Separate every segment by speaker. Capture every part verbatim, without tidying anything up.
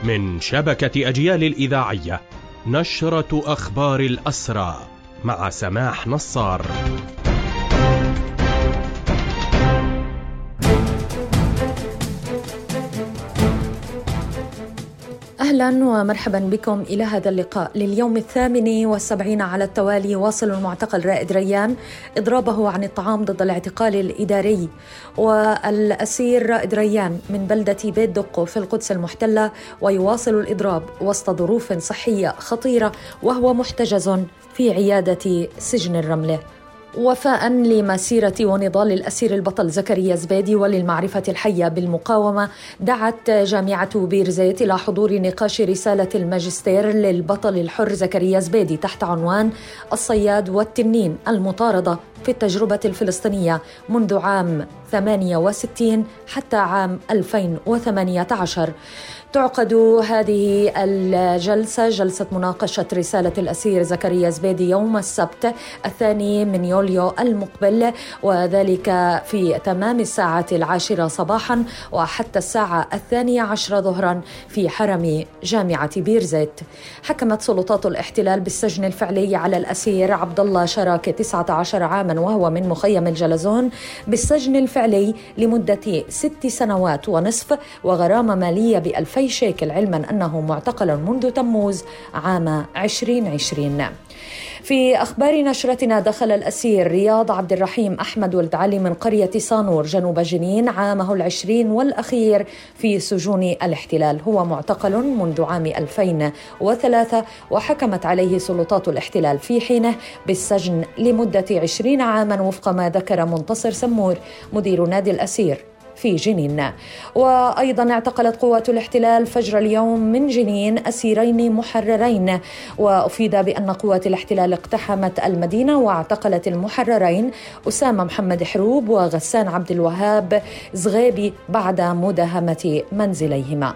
Speaker 1: من شبكة أجيال الإذاعية، نشرة أخبار الأسرى مع سماح نصار.
Speaker 2: أهلا ومرحبا بكم إلى هذا اللقاء. لليوم الثامن والسبعين على التوالي يواصل المعتقل رائد ريان إضرابه عن الطعام ضد الاعتقال الإداري. والأسير رائد ريان من بلدة بيت دقو في القدس المحتلة، ويواصل الإضراب وسط ظروف صحية خطيرة وهو محتجز في عيادة سجن الرملة. وفاء لمسيرة ونضال الأسير البطل زكريا زبيدي وللمعرفة الحية بالمقاومة، دعت جامعة بيرزيت إلى حضور نقاش رسالة الماجستير للبطل الحر زكريا زبيدي تحت عنوان الصياد والتنين، المطاردة في التجربة الفلسطينية منذ عام ثمانية وستين حتى عام ألفين وثمانية عشر. تعقد هذه الجلسة جلسة مناقشة رسالة الأسير زكريا زبيدي يوم السبت الثاني من يوليو المقبل، وذلك في تمام الساعة العاشرة صباحا وحتى الساعة الثانية عشرة ظهرا في حرم جامعة بيرزيت. حكمت سلطات الاحتلال بالسجن الفعلي على الأسير عبد الله شراكة تسعة عشر عاما وهو من مخيم الجلزون بالسجن الفعلي لمدة ست سنوات ونصف وغرامة مالية بألفي شيكل، علما أنه معتقل منذ تموز عام عشرين عشرين. في أخبار نشرتنا، دخل الأسير رياض عبد الرحيم أحمد ولد علي من قرية صانور جنوب جنين عامه العشرين والأخير في سجون الاحتلال. هو معتقل منذ عام ألفين وثلاثة وحكمت عليه سلطات الاحتلال في حينه بالسجن لمدة عشرين عاما وفق ما ذكر منتصر سمور مدير نادي الأسير في جنين. وأيضا اعتقلت قوات الاحتلال فجر اليوم من جنين أسيرين محررين، وأفيد بأن قوات الاحتلال اقتحمت المدينة واعتقلت المحررين أسامة محمد حروب وغسان عبد الوهاب زغيبي بعد مداهمة منزليهما.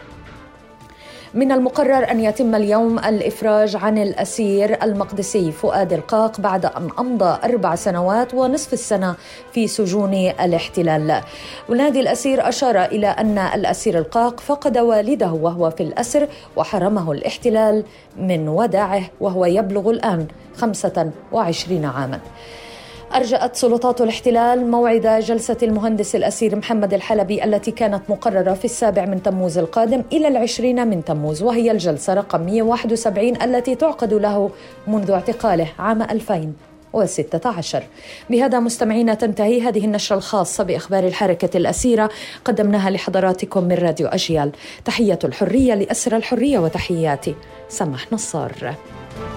Speaker 2: من المقرر أن يتم اليوم الإفراج عن الأسير المقدسي فؤاد القاق بعد أن أمضى أربع سنوات ونصف السنة في سجون الاحتلال. ونادي الأسير أشار إلى أن الأسير القاق فقد والده وهو في الأسر وحرمه الاحتلال من وداعه وهو يبلغ الآن خمسة وعشرين عاما. أرجأت سلطات الاحتلال موعد جلسة المهندس الأسير محمد الحلبي التي كانت مقررة في السابع من تموز القادم إلى العشرين من تموز، وهي الجلسة رقم مئة وواحد وسبعين التي تعقد له منذ اعتقاله عام ألفين وستة عشر. بهذا مستمعينا تنتهي هذه النشرة الخاصة بأخبار الحركة الأسيرة قدمناها لحضراتكم من راديو أجيال. تحية الحرية لأسر الحرية، وتحياتي سماح نصار.